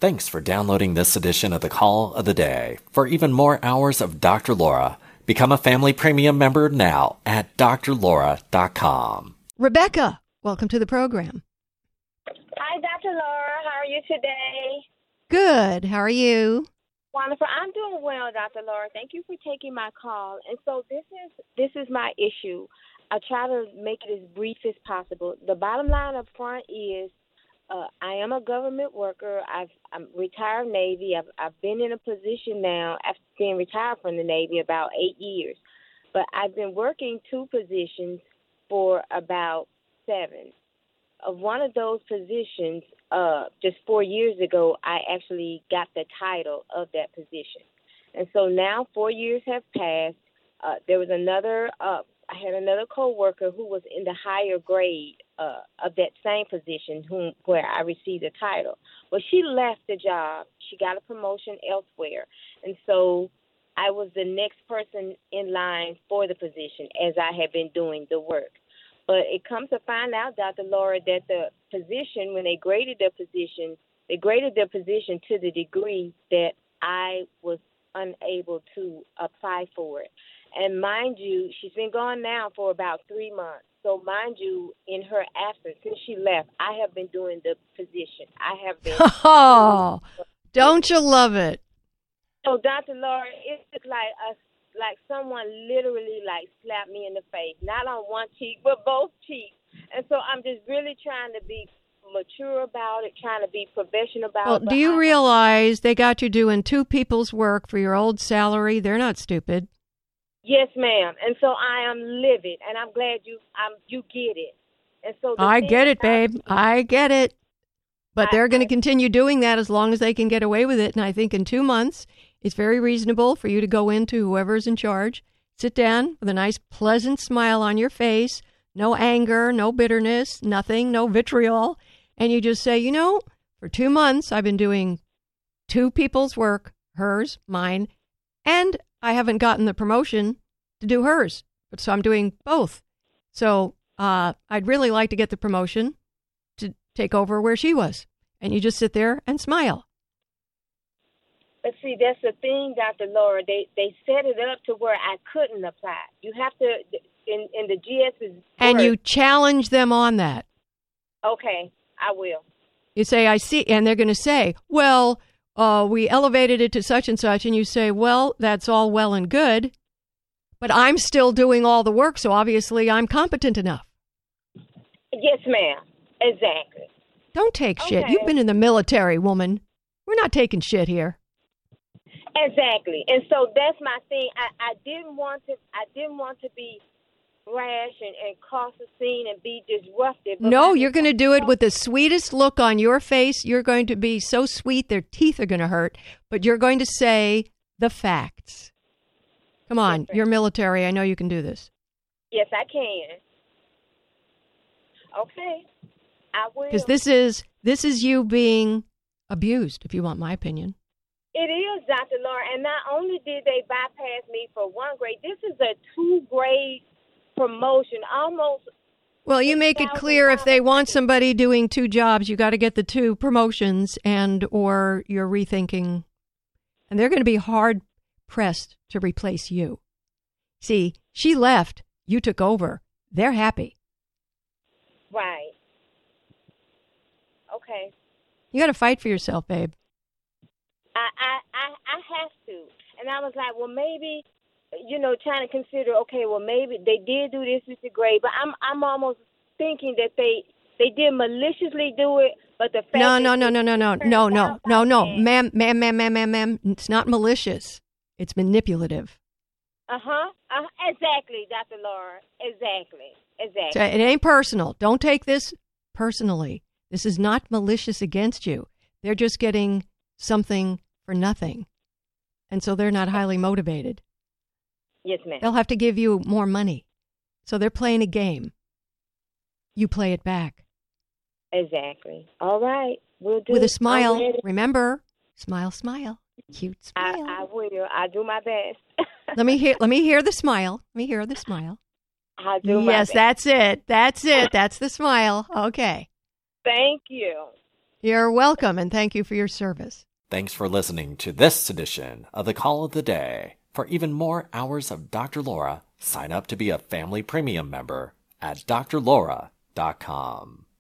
Thanks for downloading this edition of the Call of the Day. For even more hours of Dr. Laura, become a family premium member now at drlaura.com. Rebecca, welcome to the program. Hi, Dr. Laura. How are you today? Good. How are you? Wonderful. I'm doing well, Dr. Laura. Thank you for taking my call. And so this is my issue. I try to make it as brief as possible. The bottom line up front is I am a government worker. I'm retired Navy. I've been in a position now after being retired from the Navy about 8 years. But I've been working two positions for about 7. Of one of those positions, just 4 years ago, I actually got the title of that position. And so now 4 years have passed. There was I had another coworker who was in the higher grade of that same position where I received the title. Well, she left the job. She got a promotion elsewhere. And so I was the next person in line for the position as I had been doing the work. But it comes to find out, Dr. Laura, that the position, when they graded their position to the degree that I was unable to apply for it. And mind you, she's been gone now for about 3 months. So mind you, in her absence, since she left, I have been doing the position. I have been. Oh, don't you love it? So, Dr. Laura, it's like someone literally slapped me in the face, not on one cheek, but both cheeks. And so I'm just really trying to be mature about it, trying to be professional about it. Well, do you realize they got you doing 2 people's work for your old salary? They're not stupid. Yes, ma'am. And so I am livid, and I'm glad you get it. And so I get it, babe. I get it. But they're going to continue doing that as long as they can get away with it. And I think in 2 months, it's very reasonable for you to go into whoever's in charge, sit down with a nice, pleasant smile on your face, no anger, no bitterness, nothing, no vitriol. And you just say, for 2 months, I've been doing 2 people's work, hers, mine, and I haven't gotten the promotion to do hers. So I'm doing both. So I'd really like to get the promotion to take over where she was. And you just sit there and smile. But see, that's the thing, Dr. Laura. They set it up to where I couldn't apply. You have to, in the GS's and you challenge them on that. Okay, I will. You say, I see, and they're going to say, well, we elevated it to such and such, and you say, well, that's all well and good, but I'm still doing all the work, so obviously I'm competent enough. Yes, ma'am. Exactly. Don't take shit. You've been in the military, woman. We're not taking shit here. Exactly. And so that's my thing. I didn't want to be rash and cause a scene and be disruptive. No, you're going to do it with the sweetest look on your face. You're going to be so sweet, their teeth are going to hurt, but you're going to say the facts. Come on, yes, you're military. I know you can do this. Yes, I can. Okay, I will. Because this is you being abused, if you want my opinion. It is, Dr. Laura, and not only did they bypass me for 1 grade, this is a 2-grade promotion, almost. Well, you make it clear if they want somebody doing 2 jobs, you got to get the 2 promotions, or you're rethinking, and they're going to be hard pressed to replace you. See, she left, you took over. They're happy. Right. Okay. You got to fight for yourself, babe. I have to, and I was like, well, maybe. Trying to consider, okay, well, maybe they did do this with the grade, but I'm almost thinking that they did maliciously do it, but the fact No, ma'am, it's not malicious. It's manipulative. Exactly, Dr. Laura, exactly. So it ain't personal. Don't take this personally. This is not malicious against you. They're just getting something for nothing, and so they're not highly motivated. Yes, ma'am. They'll have to give you more money. So they're playing a game. You play it back. Exactly. All right. We'll do with a smile. Remember, smile, smile. Cute smile. I will. I'll do my best. Let me hear the smile. Let me hear the smile. I'll do my best. Yes, that's it. That's it. That's the smile. Okay. Thank you. You're welcome, and thank you for your service. Thanks for listening to this edition of the Call of the Day. For even more hours of Dr. Laura, sign up to be a family premium member at drlaura.com.